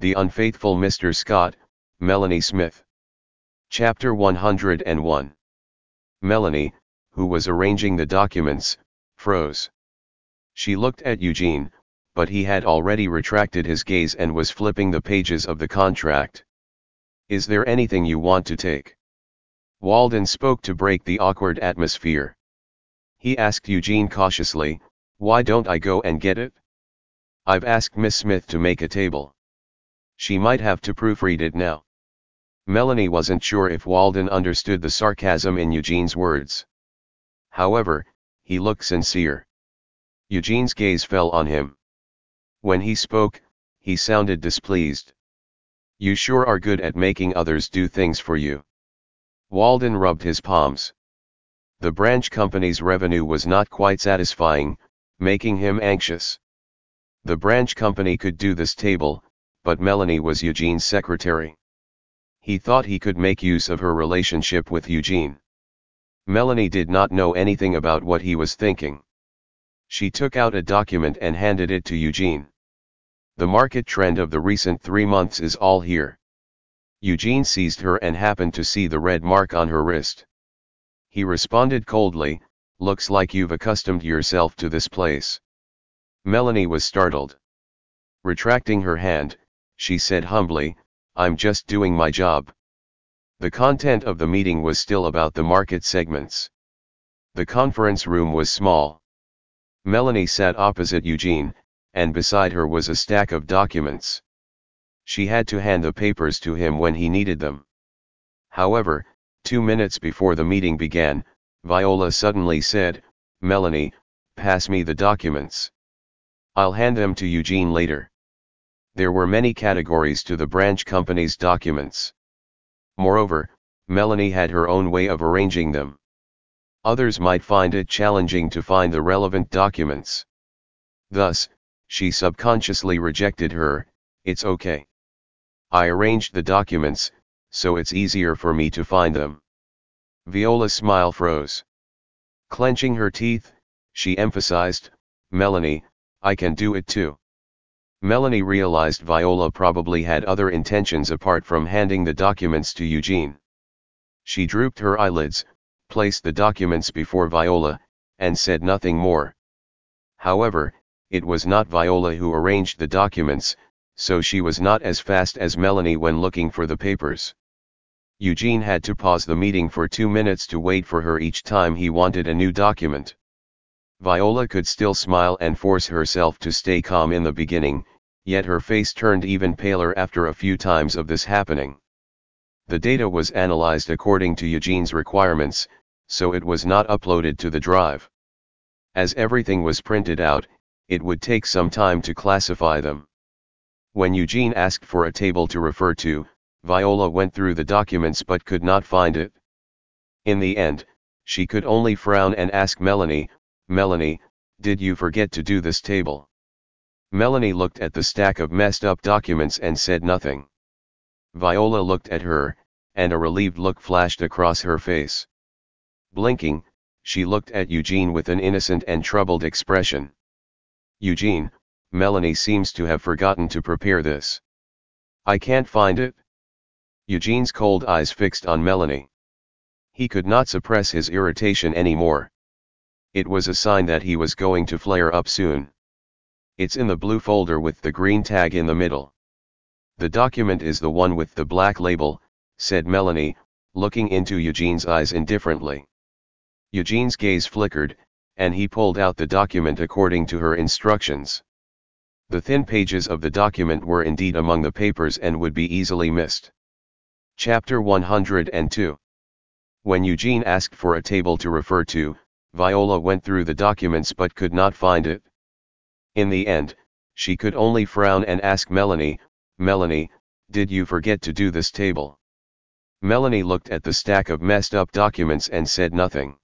The Unfaithful Mr. Scott, Melanie Smith. Chapter 101. Melanie, who was arranging the documents, froze. She looked at Eugene, but he had already retracted his gaze and was flipping the pages of the contract. "Is there anything you want to take?" Walden spoke to break the awkward atmosphere. He asked Eugene cautiously, "Why don't I go and get it? I've asked Miss Smith to make a table. She might have to proofread it now." Melanie wasn't sure if Walden understood the sarcasm in Eugene's words. However, he looked sincere. Eugene's gaze fell on him. When he spoke, he sounded displeased. "You sure are good at making others do things for you." Walden rubbed his palms. The branch company's revenue was not quite satisfying, making him anxious. The branch company could do this table, but Melanie was Eugene's secretary. He thought he could make use of her relationship with Eugene. Melanie did not know anything about what he was thinking. She took out a document and handed it to Eugene. "The market trend of the recent 3 months is all here." Eugene seized her and happened to see the red mark on her wrist. He responded coldly, "Looks like you've accustomed yourself to this place." Melanie was startled. Retracting her hand, she said humbly, "I'm just doing my job." The content of the meeting was still about the market segments. The conference room was small. Melanie sat opposite Eugene, and beside her was a stack of documents. She had to hand the papers to him when he needed them. However, 2 minutes before the meeting began, Viola suddenly said, "Melanie, pass me the documents. I'll hand them to Eugene later." There were many categories to the branch company's documents. Moreover, Melanie had her own way of arranging them. Others might find it challenging to find the relevant documents. Thus, she subconsciously rejected her, "It's okay. I arranged the documents, so it's easier for me to find them." Viola's smile froze. Clenching her teeth, she emphasized, "Melanie, I can do it too." Melanie realized Viola probably had other intentions apart from handing the documents to Eugene. She drooped her eyelids, placed the documents before Viola, and said nothing more. However, it was not Viola who arranged the documents, so she was not as fast as Melanie when looking for the papers. Eugene had to pause the meeting for 2 minutes to wait for her each time he wanted a new document. Viola could still smile and force herself to stay calm in the beginning, yet her face turned even paler after a few times of this happening. The data was analyzed according to Eugene's requirements, so it was not uploaded to the drive. As everything was printed out, it would take some time to classify them. When Eugene asked for a table to refer to, Viola went through the documents but could not find it. In the end, she could only frown and ask Melanie, "Melanie, did you forget to do this table?" Melanie looked at the stack of messed up documents and said nothing. Viola looked at her, and a relieved look flashed across her face. Blinking, she looked at Eugene with an innocent and troubled expression. "Eugene, Melanie seems to have forgotten to prepare this." "I can't find it." Eugene's cold eyes fixed on Melanie. He could not suppress his irritation anymore. It was a sign that he was going to flare up soon. "It's in the blue folder with the green tag in the middle." "The document is the one with the black label," said Melanie, looking into Eugene's eyes indifferently. Eugene's gaze flickered, and he pulled out the document according to her instructions. The thin pages of the document were indeed among the papers and would be easily missed. Chapter 102. When Eugene asked for a table to refer to, Viola went through the documents but could not find it. In the end, she could only frown and ask Melanie, "Melanie, did you forget to do this table?" Melanie looked at the stack of messed up documents and said nothing.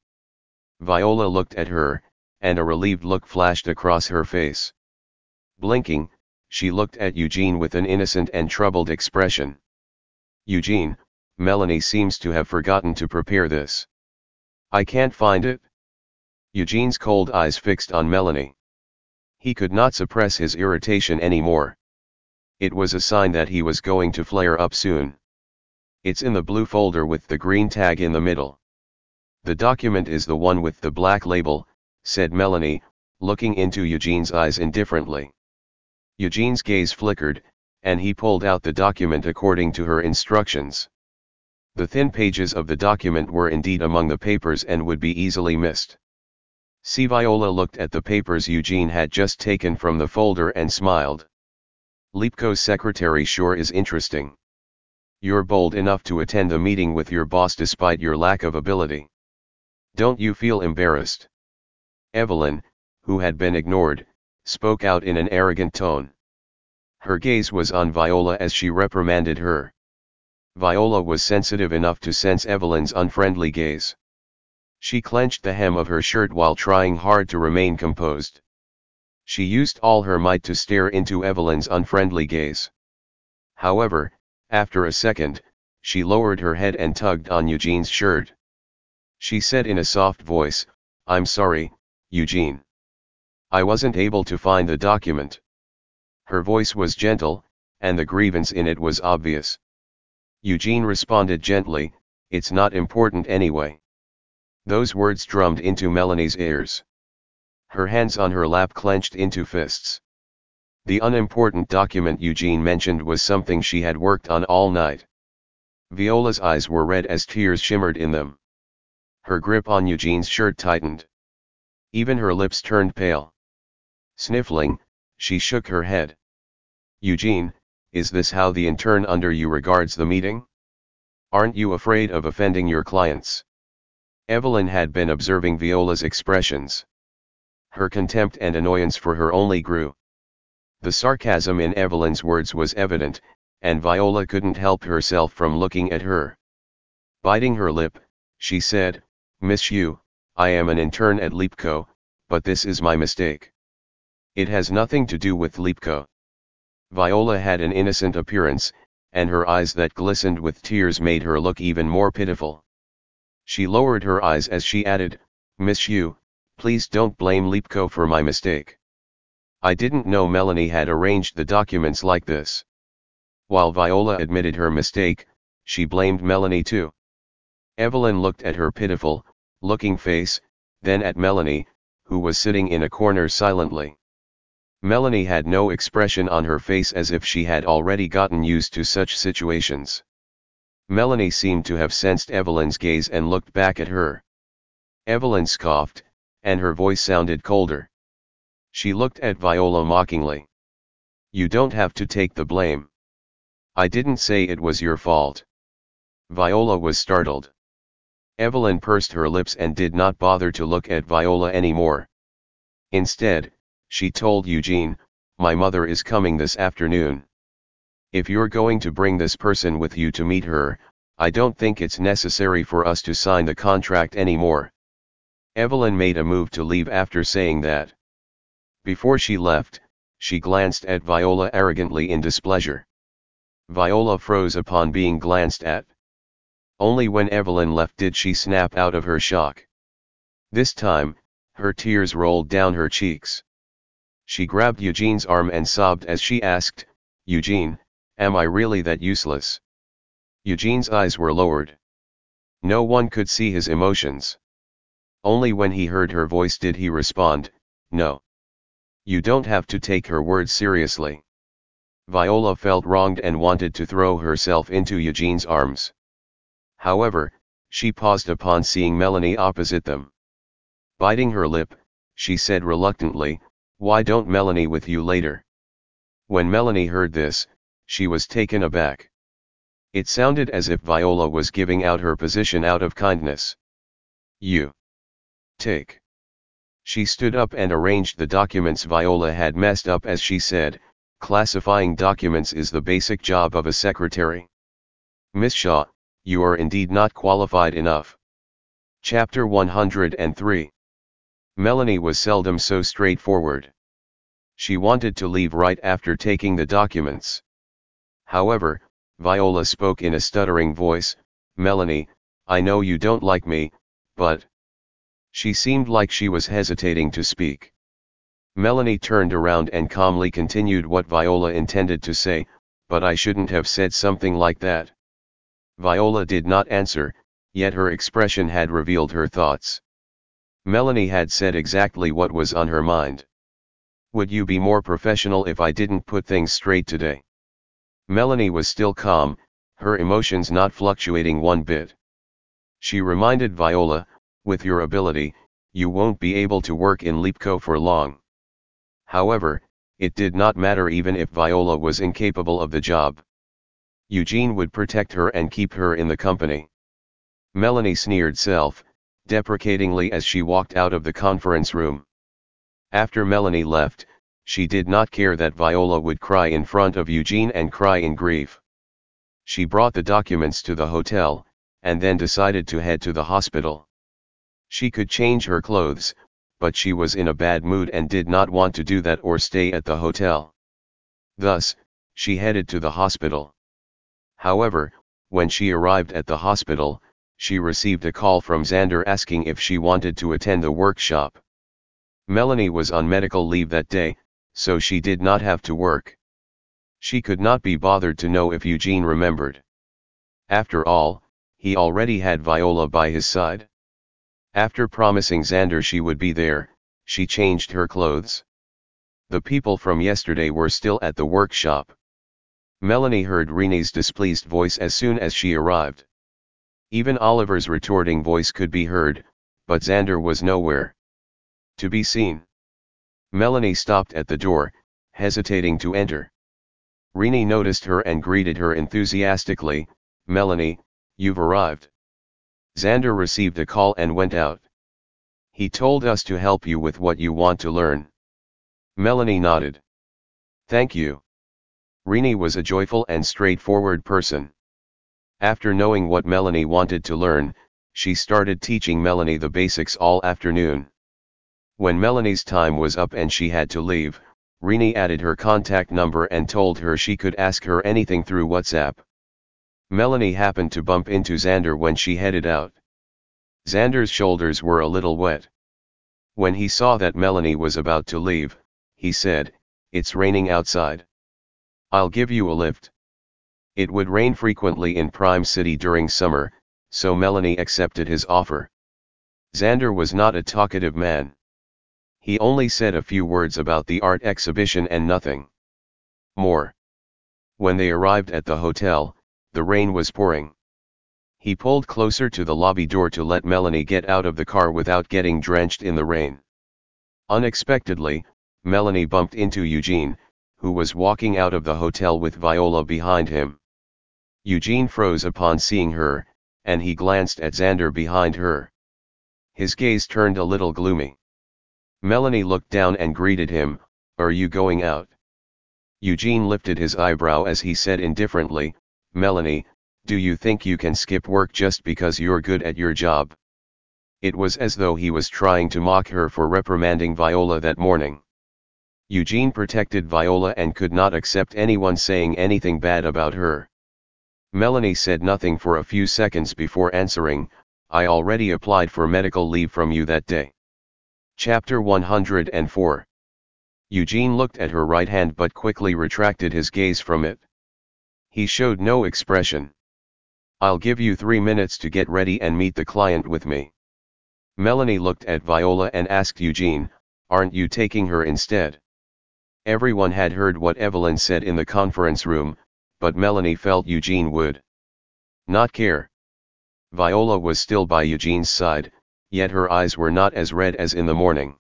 Viola looked at her, and a relieved look flashed across her face. Blinking, she looked at Eugene with an innocent and troubled expression. "Eugene, Melanie seems to have forgotten to prepare this." "I can't find it." Eugene's cold eyes fixed on Melanie. He could not suppress his irritation anymore. It was a sign that he was going to flare up soon. It's in the blue folder with the green tag in the middle. The document is the one with the black label, said Melanie, looking into Eugene's eyes indifferently. Eugene's gaze flickered, and he pulled out the document according to her instructions. The thin pages of the document were indeed among the papers and would be easily missed. See, Viola looked at the papers Eugene had just taken from the folder and smiled. Lipko's secretary sure is interesting. You're bold enough to attend the meeting with your boss despite your lack of ability. Don't you feel embarrassed? Evelyn, who had been ignored, spoke out in an arrogant tone. Her gaze was on Viola as she reprimanded her. Viola was sensitive enough to sense Evelyn's unfriendly gaze. She clenched the hem of her shirt while trying hard to remain composed. She used all her might to stare into Evelyn's unfriendly gaze. However, after a second, she lowered her head and tugged on Eugene's shirt. She said in a soft voice, "I'm sorry, Eugene. I wasn't able to find the document." Her voice was gentle, and the grievance in it was obvious. Eugene responded gently, "It's not important anyway." Those words drummed into Melanie's ears. Her hands on her lap clenched into fists. The unimportant document Eugene mentioned was something she had worked on all night. Viola's eyes were red as tears shimmered in them. Her grip on Eugene's shirt tightened. Even her lips turned pale. Sniffling, she shook her head. "Eugene, is this how the intern under you regards the meeting? Aren't you afraid of offending your clients?" Evelyn had been observing Viola's expressions. Her contempt and annoyance for her only grew. The sarcasm in Evelyn's words was evident, and Viola couldn't help herself from looking at her. Biting her lip, she said, "Miss Yu, I am an intern at Lipko, but this is my mistake. It has nothing to do with Lipko." Viola had an innocent appearance, and her eyes that glistened with tears made her look even more pitiful. She lowered her eyes as she added, "Miss Yu, please don't blame Lipko for my mistake. I didn't know Melanie had arranged the documents like this." While Viola admitted her mistake, she blamed Melanie too. Evelyn looked at her pitiful, looking face, then at Melanie, who was sitting in a corner silently. Melanie had no expression on her face, as if she had already gotten used to such situations. Melanie seemed to have sensed Evelyn's gaze and looked back at her. Evelyn scoffed, and her voice sounded colder. She looked at Viola mockingly. "You don't have to take the blame. I didn't say it was your fault." Viola was startled. Evelyn pursed her lips and did not bother to look at Viola anymore. Instead, she told Eugene, "My mother is coming this afternoon. If you're going to bring this person with you to meet her, I don't think it's necessary for us to sign the contract anymore." Evelyn made a move to leave after saying that. Before she left, she glanced at Viola arrogantly in displeasure. Viola froze upon being glanced at. Only when Evelyn left did she snap out of her shock. This time, her tears rolled down her cheeks. She grabbed Eugene's arm and sobbed as she asked, "Eugene, am I really that useless?" Eugene's eyes were lowered. No one could see his emotions. Only when he heard her voice did he respond, "No. You don't have to take her words seriously." Viola felt wronged and wanted to throw herself into Eugene's arms. However, she paused upon seeing Melanie opposite them. Biting her lip, she said reluctantly, "Why don't Melanie with you later?" When Melanie heard this, she was taken aback. It sounded as if Viola was giving out her position out of kindness. "You take." She stood up and arranged the documents Viola had messed up as she said, "Classifying documents is the basic job of a secretary. Miss Shaw, you are indeed not qualified enough." Chapter 103. Melanie was seldom so straightforward. She wanted to leave right after taking the documents. However, Viola spoke in a stuttering voice, "Melanie, I know you don't like me, but..." She seemed like she was hesitating to speak. Melanie turned around and calmly continued what Viola intended to say, but I shouldn't have said something like that. Viola did not answer, yet her expression had revealed her thoughts. Melanie had said exactly what was on her mind. Would you be more professional if I didn't put things straight today? Melanie was still calm, her emotions not fluctuating one bit. She reminded Viola, with your ability, you won't be able to work in Leapco for long. However, it did not matter even if Viola was incapable of the job. Eugene would protect her and keep her in the company. Melanie sneered self-deprecatingly as she walked out of the conference room. After Melanie left, she did not care that Viola would cry in front of Eugene and cry in grief. She brought the documents to the hotel, and then decided to head to the hospital. She could change her clothes, but she was in a bad mood and did not want to do that or stay at the hotel. Thus, she headed to the hospital. However, when she arrived at the hospital, she received a call from Xander asking if she wanted to attend the workshop. Melanie was on medical leave that day, so she did not have to work. She could not be bothered to know if Eugene remembered. After all, he already had Viola by his side. After promising Xander she would be there, she changed her clothes. The people from yesterday were still at the workshop. Melanie heard Rene's displeased voice as soon as she arrived. Even Oliver's retorting voice could be heard, but Xander was nowhere to be seen. Melanie stopped at the door, hesitating to enter. Rene noticed her and greeted her enthusiastically, "Melanie, you've arrived." Xander received a call and went out. "He told us to help you with what you want to learn." Melanie nodded. "Thank you." Rene was a joyful and straightforward person. After knowing what Melanie wanted to learn, she started teaching Melanie the basics all afternoon. When Melanie's time was up and she had to leave, Rene added her contact number and told her she could ask her anything through WhatsApp. Melanie happened to bump into Xander when she headed out. Xander's shoulders were a little wet. When he saw that Melanie was about to leave, he said, "It's raining outside. I'll give you a lift." It would rain frequently in Prime City during summer, so Melanie accepted his offer. Xander was not a talkative man. He only said a few words about the art exhibition and nothing more. When they arrived at the hotel, the rain was pouring. He pulled closer to the lobby door to let Melanie get out of the car without getting drenched in the rain. Unexpectedly, Melanie bumped into Eugene, who was walking out of the hotel with Viola behind him. Eugene froze upon seeing her, and he glanced at Xander behind her. His gaze turned a little gloomy. Melanie looked down and greeted him, "Are you going out?" Eugene lifted his eyebrow as he said indifferently, "Melanie, do you think you can skip work just because you're good at your job?" It was as though he was trying to mock her for reprimanding Viola that morning. Eugene protected Viola and could not accept anyone saying anything bad about her. Melanie said nothing for a few seconds before answering, "I already applied for medical leave from you that day." Chapter 104. Eugene looked at her right hand but quickly retracted his gaze from it. He showed no expression. "I'll give you 3 minutes to get ready and meet the client with me." Melanie looked at Viola and asked Eugene, "Aren't you taking her instead?" Everyone had heard what Evelyn said in the conference room, but Melanie felt Eugene would not care. Viola was still by Eugene's side, yet her eyes were not as red as in the morning.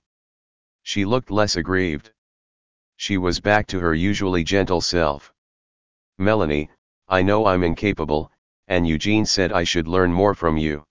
She looked less aggrieved. She was back to her usually gentle self. "Melanie, I know I'm incapable, and Eugene said I should learn more from you."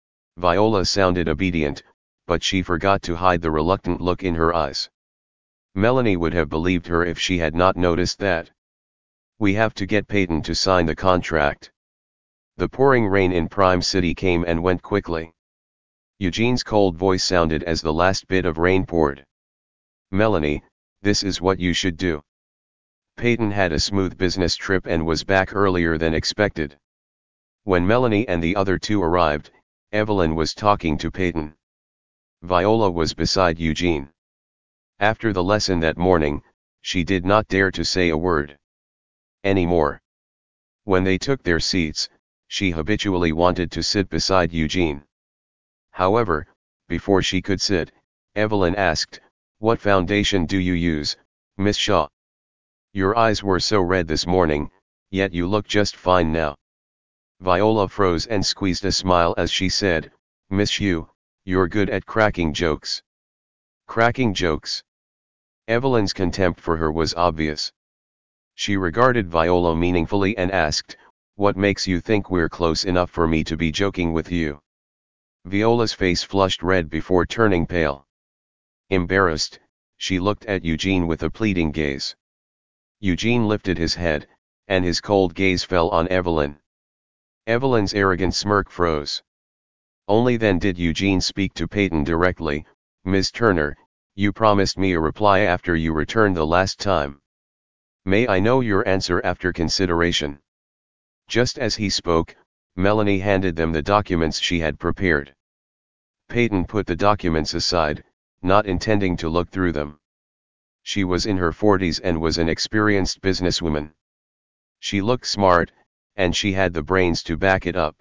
Viola sounded obedient, but she forgot to hide the reluctant look in her eyes. Melanie would have believed her if she had not noticed that. "We have to get Peyton to sign the contract." The pouring rain in Prime City came and went quickly. Eugene's cold voice sounded as the last bit of rain poured. "Melanie, this is what you should do." Peyton had a smooth business trip and was back earlier than expected. When Melanie and the other two arrived, Evelyn was talking to Peyton. Viola was beside Eugene. After the lesson that morning, she did not dare to say a word anymore. When they took their seats, she habitually wanted to sit beside Eugene. However, before she could sit, Evelyn asked, "What foundation do you use, Miss Shaw? Your eyes were so red this morning, yet you look just fine now." Viola froze and squeezed a smile as she said, "Miss Hugh, you're good at cracking jokes." Cracking jokes. Evelyn's contempt for her was obvious. She regarded Viola meaningfully and asked, "What makes you think we're close enough for me to be joking with you?" Viola's face flushed red before turning pale. Embarrassed, she looked at Eugene with a pleading gaze. Eugene lifted his head, and his cold gaze fell on Evelyn. Evelyn's arrogant smirk froze. Only then did Eugene speak to Peyton directly, "Miss Turner, you promised me a reply after you returned the last time. May I know your answer after consideration?" Just as he spoke, Melanie handed them the documents she had prepared. Peyton put the documents aside, not intending to look through them. She was in her 40s and was an experienced businesswoman. She looked smart, and she had the brains to back it up.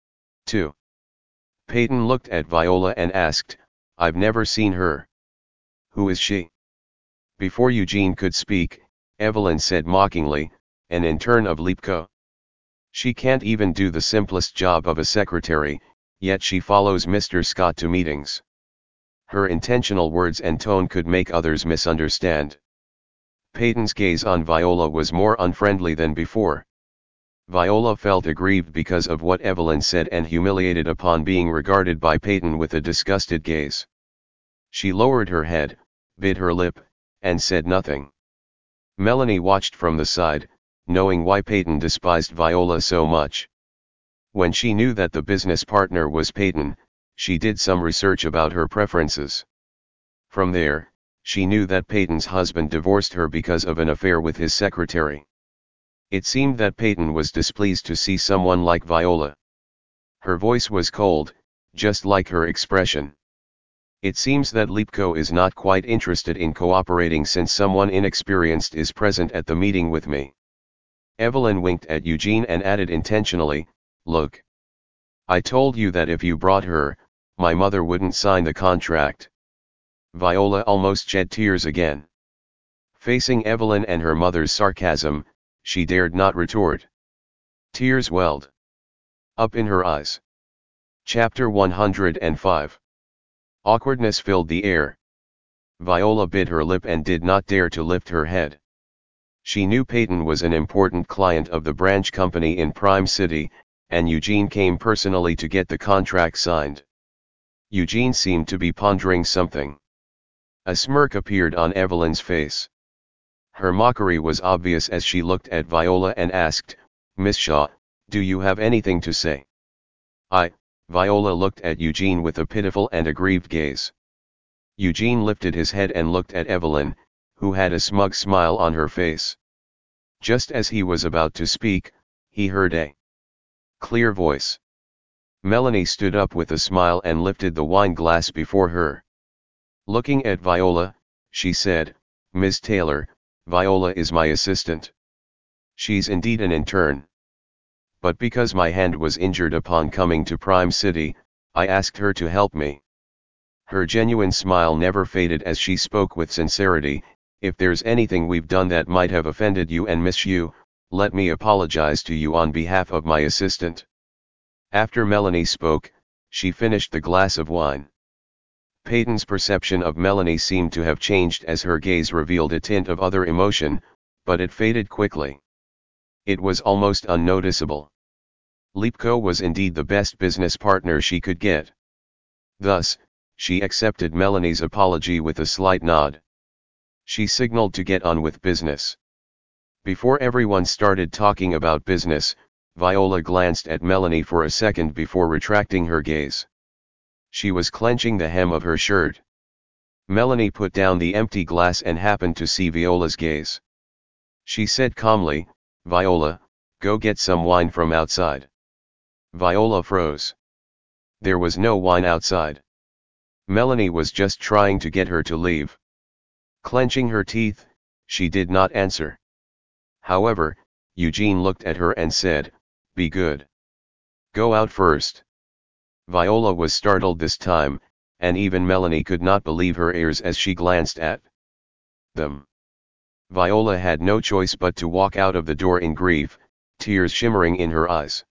2. Peyton looked at Viola and asked, "I've never seen her. Who is she?" Before Eugene could speak, Evelyn said mockingly, "An intern of Lipko. She can't even do the simplest job of a secretary, yet she follows Mr. Scott to meetings." Her intentional words and tone could make others misunderstand. Peyton's gaze on Viola was more unfriendly than before. Viola felt aggrieved because of what Evelyn said and humiliated upon being regarded by Peyton with a disgusted gaze. She lowered her head, bit her lip, and said nothing. Melanie watched from the side, knowing why Peyton despised Viola so much. When she knew that the business partner was Peyton, she did some research about her preferences. From there, she knew that Peyton's husband divorced her because of an affair with his secretary. It seemed that Peyton was displeased to see someone like Viola. Her voice was cold, just like her expression. "It seems that Lipko is not quite interested in cooperating since someone inexperienced is present at the meeting with me." Evelyn winked at Eugene and added intentionally, "Look. I told you that if you brought her, my mother wouldn't sign the contract." Viola almost shed tears again. Facing Evelyn and her mother's sarcasm, she dared not retort. Tears welled up in her eyes. Chapter 105. Awkwardness filled the air. Viola bit her lip and did not dare to lift her head. She knew Peyton was an important client of the branch company in Prime City, and Eugene came personally to get the contract signed. Eugene seemed to be pondering something. A smirk appeared on Evelyn's face. Her mockery was obvious as she looked at Viola and asked, "Miss Shaw, do you have anything to say?" Viola looked at Eugene with a pitiful and aggrieved gaze. Eugene lifted his head and looked at Evelyn, who had a smug smile on her face. Just as he was about to speak, he heard a clear voice. Melanie stood up with a smile and lifted the wine glass before her. Looking at Viola, she said, "Miss Taylor, Viola is my assistant. She's indeed an intern. But because my hand was injured upon coming to Prime City, I asked her to help me." Her genuine smile never faded as she spoke with sincerity. "If there's anything we've done that might have offended you and Miss Hugh, let me apologize to you on behalf of my assistant." After Melanie spoke, she finished the glass of wine. Peyton's perception of Melanie seemed to have changed as her gaze revealed a tint of other emotion, but it faded quickly. It was almost unnoticeable. Lipko was indeed the best business partner she could get. Thus, she accepted Melanie's apology with a slight nod. She signaled to get on with business. Before everyone started talking about business, Viola glanced at Melanie for a second before retracting her gaze. She was clenching the hem of her shirt. Melanie put down the empty glass and happened to see Viola's gaze. She said calmly, "Viola, go get some wine from outside." Viola froze. There was no wine outside. Melanie was just trying to get her to leave. Clenching her teeth, she did not answer. However, Eugene looked at her and said, "Be good. Go out first." Viola was startled this time, and even Melanie could not believe her ears as she glanced at them. Viola had no choice but to walk out of the door in grief, tears shimmering in her eyes.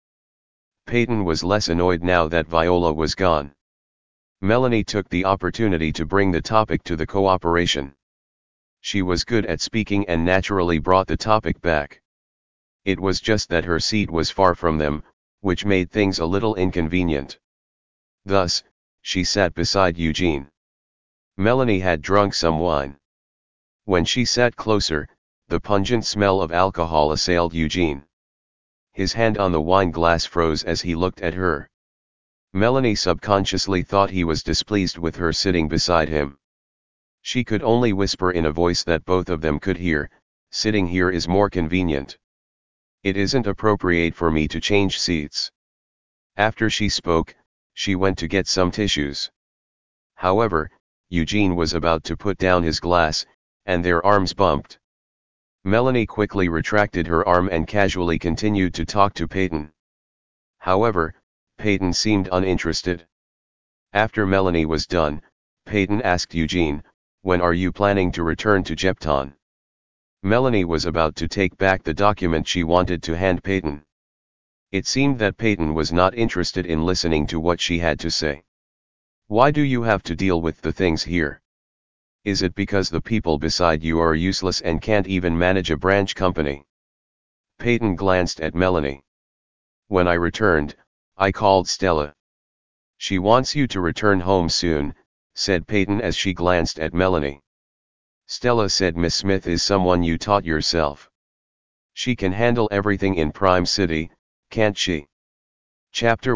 Peyton was less annoyed now that Viola was gone. Melanie took the opportunity to bring the topic to the cooperation. She was good at speaking and naturally brought the topic back. It was just that her seat was far from them, which made things a little inconvenient. Thus, she sat beside Eugene. Melanie had drunk some wine. When she sat closer, the pungent smell of alcohol assailed Eugene. His hand on the wine glass froze as he looked at her. Melanie subconsciously thought he was displeased with her sitting beside him. She could only whisper in a voice that both of them could hear, "Sitting here is more convenient. It isn't appropriate for me to change seats." After she spoke, she went to get some tissues. However, Eugene was about to put down his glass, and their arms bumped. Melanie quickly retracted her arm and casually continued to talk to Peyton. However, Peyton seemed uninterested. After Melanie was done, Peyton asked Eugene, "When are you planning to return to Jepton?" Melanie was about to take back the document she wanted to hand Peyton. It seemed that Peyton was not interested in listening to what she had to say. "Why do you have to deal with the things here? Is it because the people beside you are useless and can't even manage a branch company?" Peyton glanced at Melanie. "When I returned, I called Stella. She wants you to return home soon," said Peyton as she glanced at Melanie. "Stella said Miss Smith is someone you taught yourself. She can handle everything in Prime City, can't she?" Chapter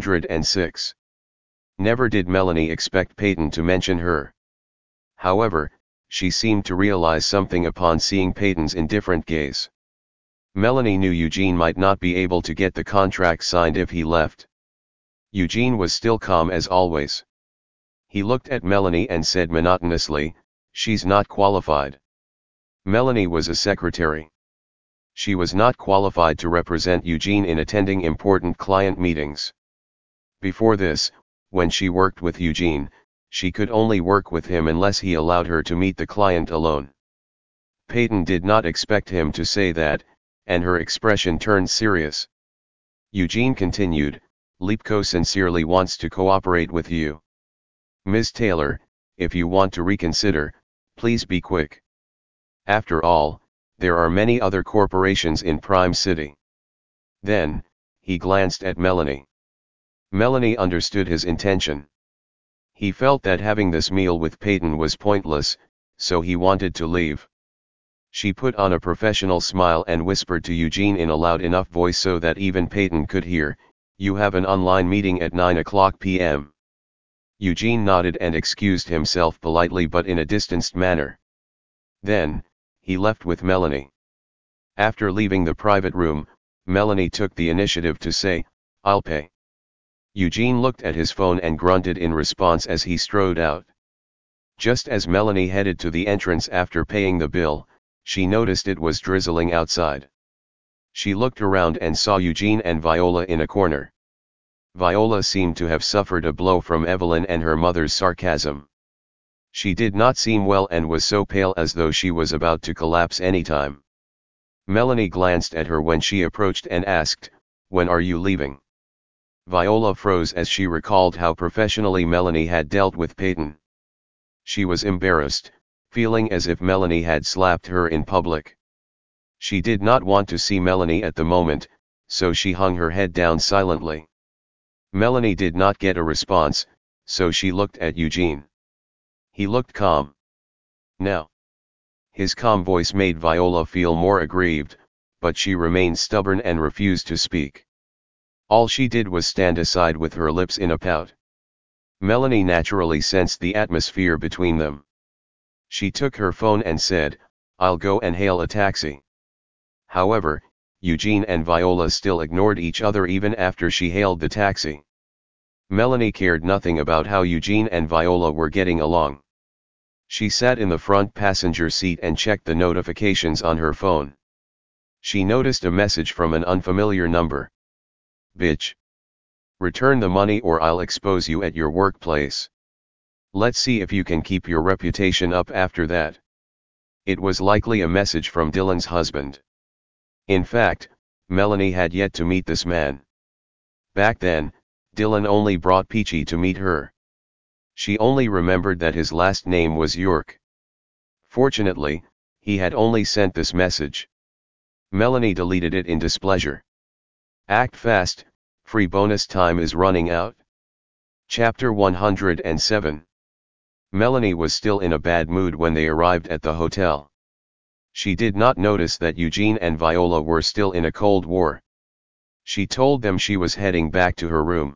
106. Never did Melanie expect Peyton to mention her. However, she seemed to realize something upon seeing Peyton's indifferent gaze. Melanie knew Eugene might not be able to get the contract signed if he left. Eugene was still calm as always. He looked at Melanie and said monotonously, "She's not qualified." Melanie was a secretary. She was not qualified to represent Eugene in attending important client meetings. Before this, when she worked with Eugene, she could only work with him unless he allowed her to meet the client alone. Peyton did not expect him to say that, and her expression turned serious. Eugene continued, "Leapco sincerely wants to cooperate with you. Ms. Taylor, if you want to reconsider, please be quick. After all, there are many other corporations in Prime City." Then, he glanced at Melanie. Melanie understood his intention. He felt that having this meal with Peyton was pointless, so he wanted to leave. She put on a professional smile and whispered to Eugene in a loud enough voice so that even Peyton could hear, "You have an online meeting at 9 p.m. Eugene nodded and excused himself politely but in a distanced manner. Then, he left with Melanie. After leaving the private room, Melanie took the initiative to say, "I'll pay." Eugene looked at his phone and grunted in response as he strode out. Just as Melanie headed to the entrance after paying the bill, she noticed it was drizzling outside. She looked around and saw Eugene and Viola in a corner. Viola seemed to have suffered a blow from Evelyn and her mother's sarcasm. She did not seem well and was so pale as though she was about to collapse anytime. Melanie glanced at her when she approached and asked, "When are you leaving?" Viola froze as she recalled how professionally Melanie had dealt with Peyton. She was embarrassed, feeling as if Melanie had slapped her in public. She did not want to see Melanie at the moment, so she hung her head down silently. Melanie did not get a response, so she looked at Eugene. He looked calm. "Now." His calm voice made Viola feel more aggrieved, but she remained stubborn and refused to speak. All she did was stand aside with her lips in a pout. Melanie naturally sensed the atmosphere between them. She took her phone and said, "I'll go and hail a taxi." However, Eugene and Viola still ignored each other even after she hailed the taxi. Melanie cared nothing about how Eugene and Viola were getting along. She sat in the front passenger seat and checked the notifications on her phone. She noticed a message from an unfamiliar number. Bitch. Return the money or I'll expose you at your workplace. Let's see if you can keep your reputation up after that. It was likely a message from Dylan's husband. In fact, Melanie had yet to meet this man. Back then, Dylan only brought Peachy to meet her. She only remembered that his last name was York. Fortunately, he had only sent this message. Melanie deleted it in displeasure. Act fast, free bonus time is running out. Chapter 107. Melanie was still in a bad mood when they arrived at the hotel. She did not notice that Eugene and Viola were still in a Cold War. She told them she was heading back to her room.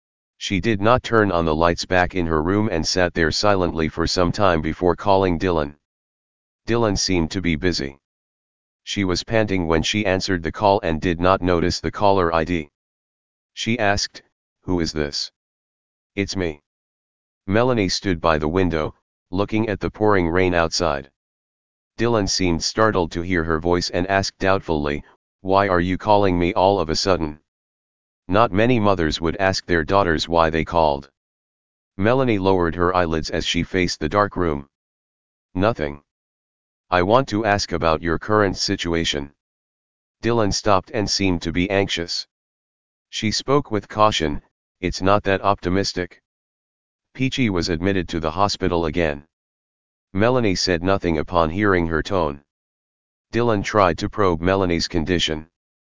She did not turn on the lights back in her room and sat there silently for some time before calling Dylan. Dylan seemed to be busy. She was panting when she answered the call and did not notice the caller ID. She asked, "Who is this?" "It's me." Melanie stood by the window, looking at the pouring rain outside. Dylan seemed startled to hear her voice and asked doubtfully, "Why are you calling me all of a sudden?" Not many mothers would ask their daughters why they called. Melanie lowered her eyelids as she faced the dark room. "Nothing. I want to ask about your current situation." Dylan stopped and seemed to be anxious. She spoke with caution, "It's not that optimistic." Peachy was admitted to the hospital again. Melanie said nothing upon hearing her tone. Dylan tried to probe Melanie's condition.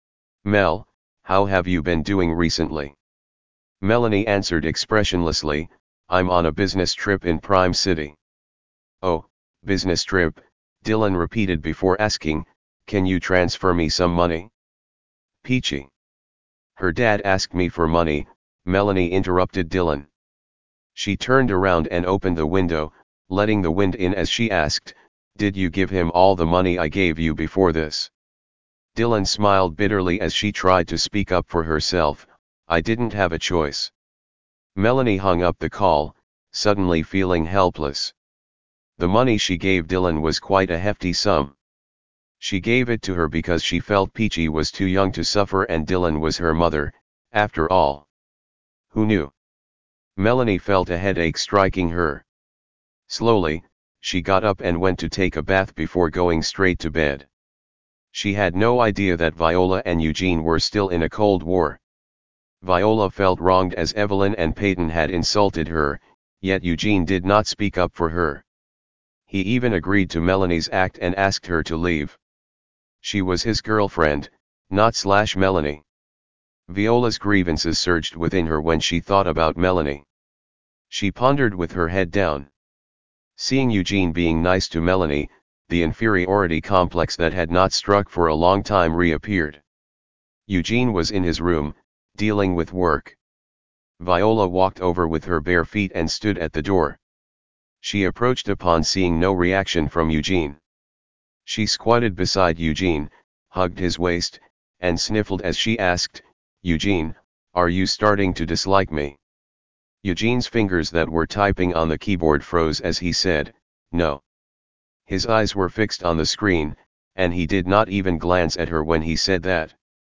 "Mel, how have you been doing recently?" Melanie answered expressionlessly, "I'm on a business trip in Prime City." "Oh, business trip," Dylan repeated before asking, "Can you transfer me some money?" "Peachy. Her dad asked me for money," Melanie interrupted Dylan. She turned around and opened the window, letting the wind in as she asked, "Did you give him all the money I gave you before this?" Dylan smiled bitterly as she tried to speak up for herself, "I didn't have a choice." Melanie hung up the call, suddenly feeling helpless. The money she gave Dylan was quite a hefty sum. She gave it to her because she felt Peachy was too young to suffer and Dylan was her mother, after all. Who knew? Melanie felt a headache striking her. Slowly, she got up and went to take a bath before going straight to bed. She had no idea that Viola and Eugene were still in a Cold War. Viola felt wronged as Evelyn and Peyton had insulted her, yet Eugene did not speak up for her. He even agreed to Melanie's act and asked her to leave. She was his girlfriend, not Melanie. Viola's grievances surged within her when she thought about Melanie. She pondered with her head down. Seeing Eugene being nice to Melanie, the inferiority complex that had not struck for a long time reappeared. Eugene was in his room, dealing with work. Viola walked over with her bare feet and stood at the door. She approached upon seeing no reaction from Eugene. She squatted beside Eugene, hugged his waist, and sniffled as she asked, "Eugene, are you starting to dislike me?" Eugene's fingers that were typing on the keyboard froze as he said, "No." His eyes were fixed on the screen, and he did not even glance at her when he said that.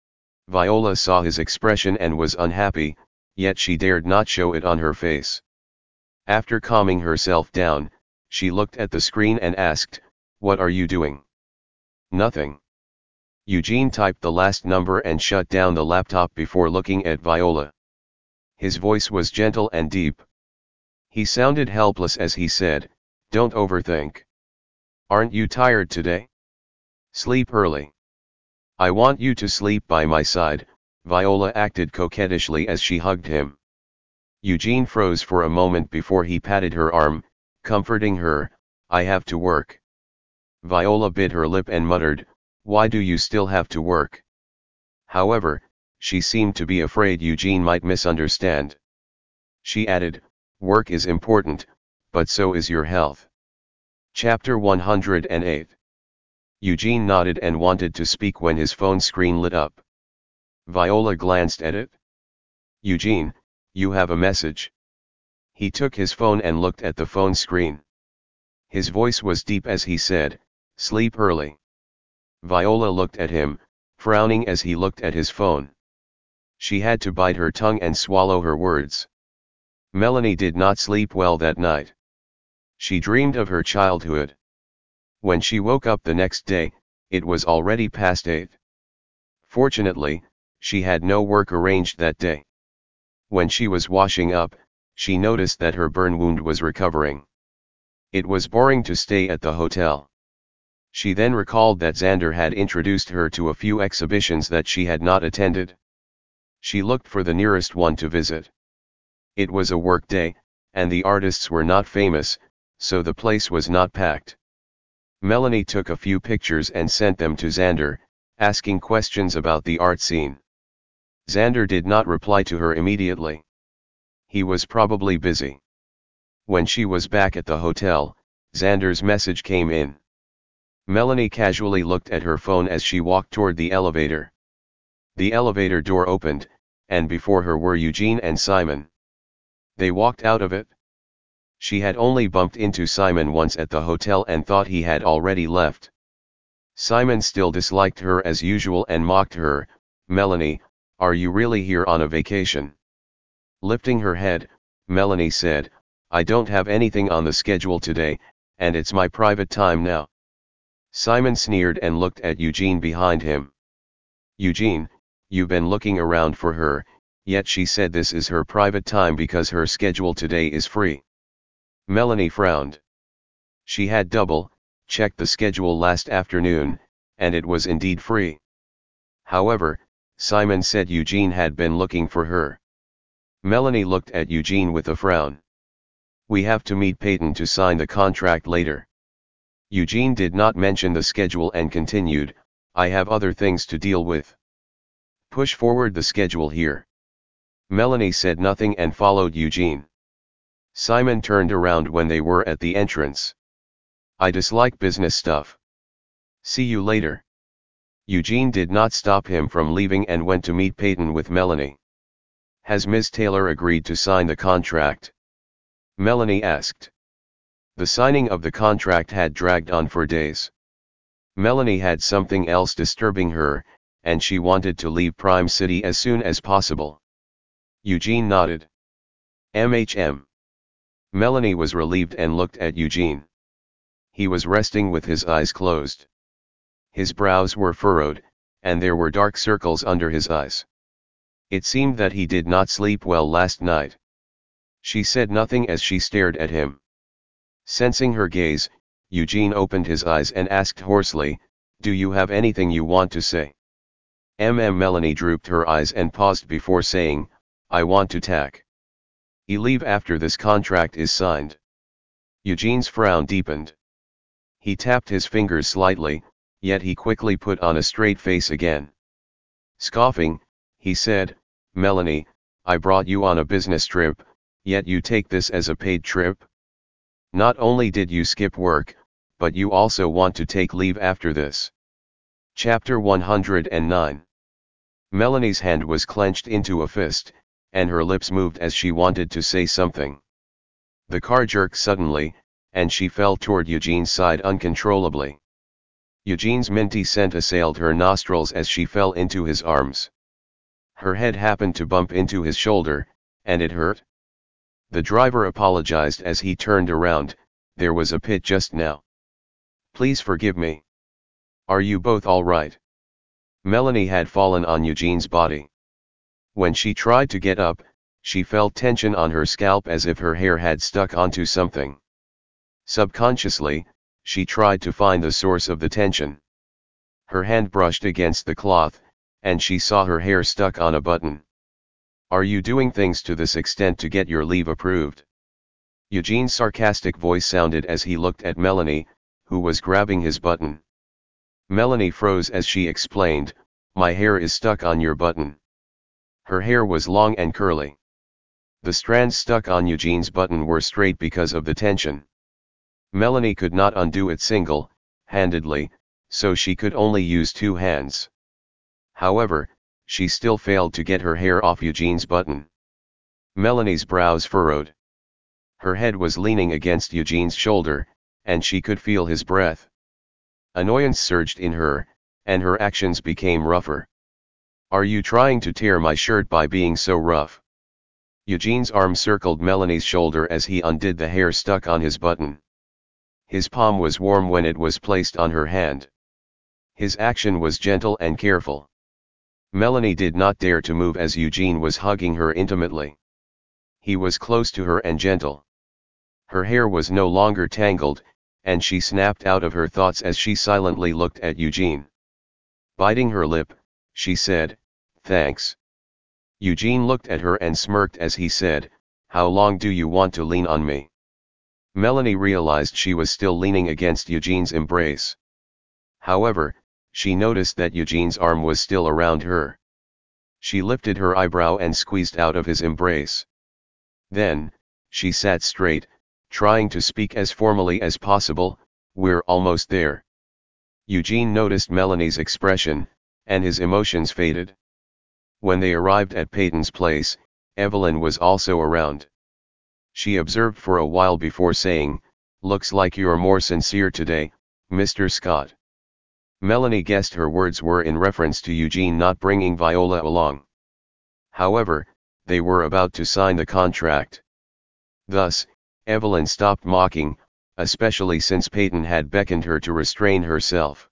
Viola saw his expression and was unhappy, yet she dared not show it on her face. After calming herself down, she looked at the screen and asked, "What are you doing?" "Nothing." Eugene typed the last number and shut down the laptop before looking at Viola. His voice was gentle and deep. He sounded helpless as he said, "Don't overthink. Aren't you tired today? Sleep early. I want you to sleep by my side." Viola acted coquettishly as she hugged him. Eugene froze for a moment before he patted her arm, comforting her, "I have to work." Viola bit her lip and muttered, "Why do you still have to work?" However, she seemed to be afraid Eugene might misunderstand. She added, "Work is important, but so is your health." Chapter 108. Eugene nodded and wanted to speak when his phone screen lit up. Viola glanced at it. "Eugene, you have a message." He took his phone and looked at the phone screen. His voice was deep as he said, "Sleep early." Viola looked at him, frowning as he looked at his phone. She had to bite her tongue and swallow her words. Melanie did not sleep well that night. She dreamed of her childhood. When she woke up the next day, it was already past 8. Fortunately, she had no work arranged that day. When she was washing up, she noticed that her burn wound was recovering. It was boring to stay at the hotel. She then recalled that Xander had introduced her to a few exhibitions that she had not attended. She looked for the nearest one to visit. It was a work day, and the artists were not famous, so the place was not packed. Melanie took a few pictures and sent them to Xander, asking questions about the art scene. Xander did not reply to her immediately. He was probably busy. When she was back at the hotel, Xander's message came in. Melanie casually looked at her phone as she walked toward the elevator. The elevator door opened, and before her were Eugene and Simon. They walked out of it. She had only bumped into Simon once at the hotel and thought he had already left. Simon still disliked her as usual and mocked her. "Melanie, are you really here on a vacation?" Lifting her head, Melanie said, "I don't have anything on the schedule today, and it's my private time now." Simon sneered and looked at Eugene behind him. "Eugene, you've been looking around for her, yet she said this is her private time because her schedule today is free." Melanie frowned. She had checked the schedule last afternoon, and it was indeed free. However, Simon said Eugene had been looking for her. Melanie looked at Eugene with a frown. "We have to meet Peyton to sign the contract later." Eugene did not mention the schedule and continued, "I have other things to deal with. Push forward the schedule here." Melanie said nothing and followed Eugene. Simon turned around when they were at the entrance. "I dislike business stuff. See you later." Eugene did not stop him from leaving and went to meet Peyton with Melanie. "Has Ms. Taylor agreed to sign the contract?" Melanie asked. The signing of the contract had dragged on for days. Melanie had something else disturbing her, and she wanted to leave Prime City as soon as possible. Eugene nodded. "MHM." Melanie was relieved and looked at Eugene. He was resting with his eyes closed. His brows were furrowed, and there were dark circles under his eyes. It seemed that he did not sleep well last night. She said nothing as she stared at him. Sensing her gaze, Eugene opened his eyes and asked hoarsely, "Do you have anything you want to say?" Melanie drooped her eyes and paused before saying, "I want to tack. I leave after this contract is signed." Eugene's frown deepened. He tapped his fingers slightly, yet he quickly put on a straight face again. Scoffing, he said, "Melanie, I brought you on a business trip, yet you take this as a paid trip? Not only did you skip work, but you also want to take leave after this." Chapter 109. Melanie's hand was clenched into a fist, and her lips moved as she wanted to say something. The car jerked suddenly, and she fell toward Eugene's side uncontrollably. Eugene's minty scent assailed her nostrils as she fell into his arms. Her head happened to bump into his shoulder, and it hurt. The driver apologized as he turned around. "There was a pit just now. Please forgive me. Are you both all right?" Melanie had fallen on Eugene's body. When she tried to get up, she felt tension on her scalp as if her hair had stuck onto something. Subconsciously, she tried to find the source of the tension. Her hand brushed against the cloth, and she saw her hair stuck on a button. "Are you doing things to this extent to get your leave approved?" Eugene's sarcastic voice sounded as he looked at Melanie, who was grabbing his button. Melanie froze as she explained, "My hair is stuck on your button." Her hair was long and curly. The strands stuck on Eugene's button were straight because of the tension. Melanie could not undo it single-handedly, so she could only use two hands. However, she still failed to get her hair off Eugene's button. Melanie's brows furrowed. Her head was leaning against Eugene's shoulder, and she could feel his breath. Annoyance surged in her, and her actions became rougher. "Are you trying to tear my shirt by being so rough?" Eugene's arm circled Melanie's shoulder as he undid the hair stuck on his button. His palm was warm when it was placed on her hand. His action was gentle and careful. Melanie did not dare to move as Eugene was hugging her intimately. He was close to her and gentle. Her hair was no longer tangled, and she snapped out of her thoughts as she silently looked at Eugene. Biting her lip, she said, "Thanks." Eugene looked at her and smirked as he said, "How long do you want to lean on me?" Melanie realized she was still leaning against Eugene's embrace. However, she noticed that Eugene's arm was still around her. She lifted her eyebrow and squeezed out of his embrace. Then, she sat straight, trying to speak as formally as possible, "We're almost there." Eugene noticed Melanie's expression, and his emotions faded. When they arrived at Peyton's place, Evelyn was also around. She observed for a while before saying, "Looks like you're more sincere today, Mr. Scott." Melanie guessed her words were in reference to Eugene not bringing Viola along. However, they were about to sign the contract. Thus, Evelyn stopped mocking, especially since Peyton had beckoned her to restrain herself.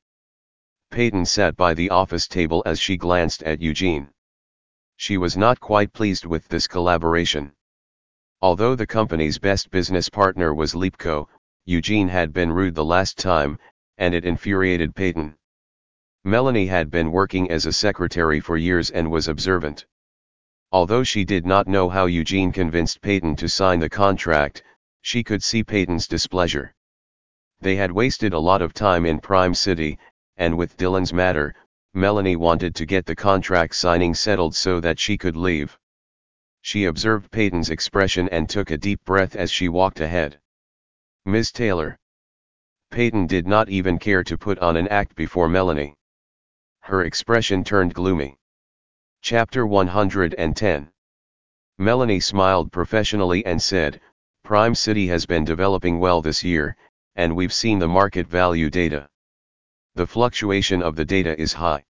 Peyton sat by the office table as she glanced at Eugene. She was not quite pleased with this collaboration. Although the company's best business partner was Leapco, Eugene had been rude the last time, and it infuriated Peyton. Melanie had been working as a secretary for years and was observant. Although she did not know how Eugene convinced Peyton to sign the contract, she could see Peyton's displeasure. They had wasted a lot of time in Prime City, and with Dylan's matter, Melanie wanted to get the contract signing settled so that she could leave. She observed Peyton's expression and took a deep breath as she walked ahead. "Miss Taylor." Peyton did not even care to put on an act before Melanie. Her expression turned gloomy. Chapter 110. Melanie smiled professionally and said, "Prime City has been developing well this year, and we've seen the market value data. The fluctuation of the data is high."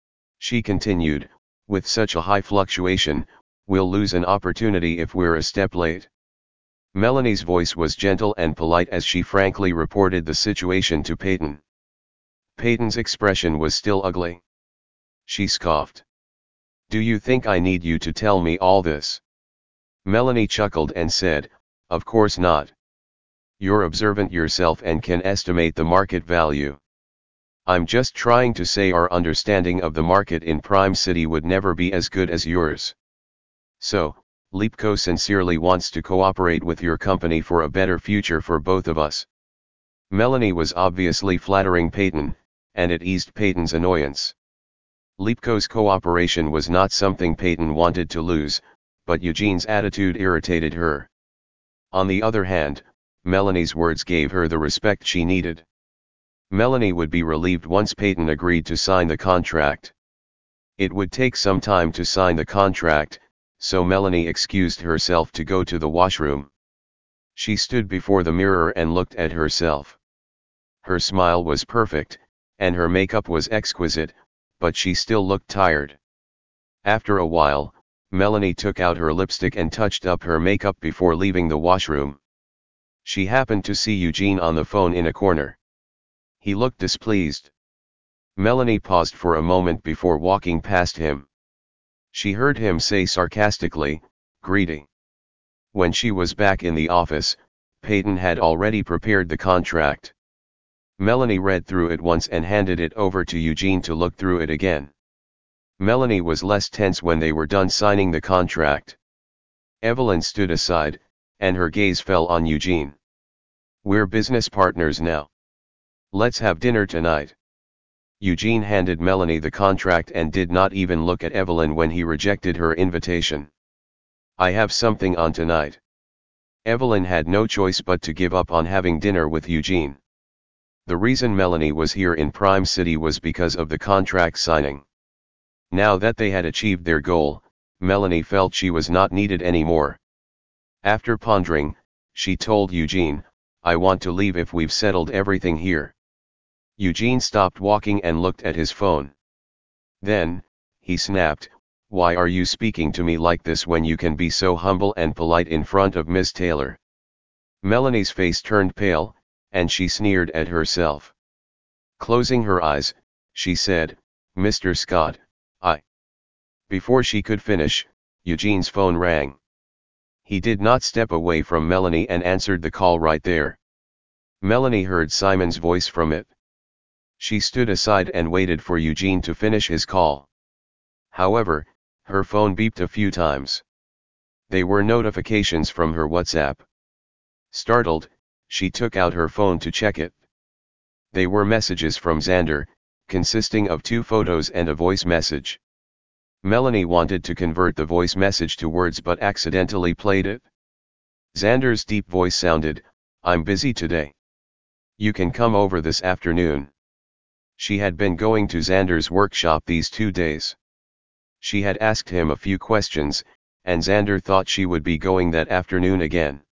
She continued, "With such a high fluctuation, we'll lose an opportunity if we're a step late." Melanie's voice was gentle and polite as she frankly reported the situation to Peyton. Peyton's expression was still ugly. She scoffed. "Do you think I need you to tell me all this?" Melanie chuckled and said, "Of course not. You're observant yourself and can estimate the market value. I'm just trying to say our understanding of the market in Prime City would never be as good as yours. So, Leapco sincerely wants to cooperate with your company for a better future for both of us." Melanie was obviously flattering Peyton, and it eased Peyton's annoyance. Leapco's cooperation was not something Peyton wanted to lose, but Eugene's attitude irritated her. On the other hand, Melanie's words gave her the respect she needed. Melanie would be relieved once Peyton agreed to sign the contract. It would take some time to sign the contract, so Melanie excused herself to go to the washroom. She stood before the mirror and looked at herself. Her smile was perfect, and her makeup was exquisite, but she still looked tired. After a while, Melanie took out her lipstick and touched up her makeup before leaving the washroom. She happened to see Eugene on the phone in a corner. He looked displeased. Melanie paused for a moment before walking past him. She heard him say sarcastically, "Greedy." When she was back in the office, Peyton had already prepared the contract. Melanie read through it once and handed it over to Eugene to look through it again. Melanie was less tense when they were done signing the contract. Evelyn stood aside, and her gaze fell on Eugene. "We're business partners now. Let's have dinner tonight." Eugene handed Melanie the contract and did not even look at Evelyn when he rejected her invitation. "I have something on tonight." Evelyn had no choice but to give up on having dinner with Eugene. The reason Melanie was here in Prime City was because of the contract signing. Now that they had achieved their goal, Melanie felt she was not needed anymore. After pondering, she told Eugene, I want to leave if we've settled everything here. Eugene stopped walking and looked at his phone. Then, he snapped, why are you speaking to me like this when you can be so humble and polite in front of Miss Taylor? Melanie's face turned pale, and she sneered at herself. Closing her eyes, she said, Mr. Scott, Before she could finish, Eugene's phone rang. He did not step away from Melanie and answered the call right there. Melanie heard Simon's voice from it. She stood aside and waited for Eugene to finish his call. However, her phone beeped a few times. They were notifications from her WhatsApp. Startled, she took out her phone to check it. They were messages from Xander, consisting of 2 photos and a voice message. Melanie wanted to convert the voice message to words but accidentally played it. Xander's deep voice sounded, I'm busy today. You can come over this afternoon. She had been going to Xander's workshop these 2 days. She had asked him a few questions, and Xander thought she would be going that afternoon again.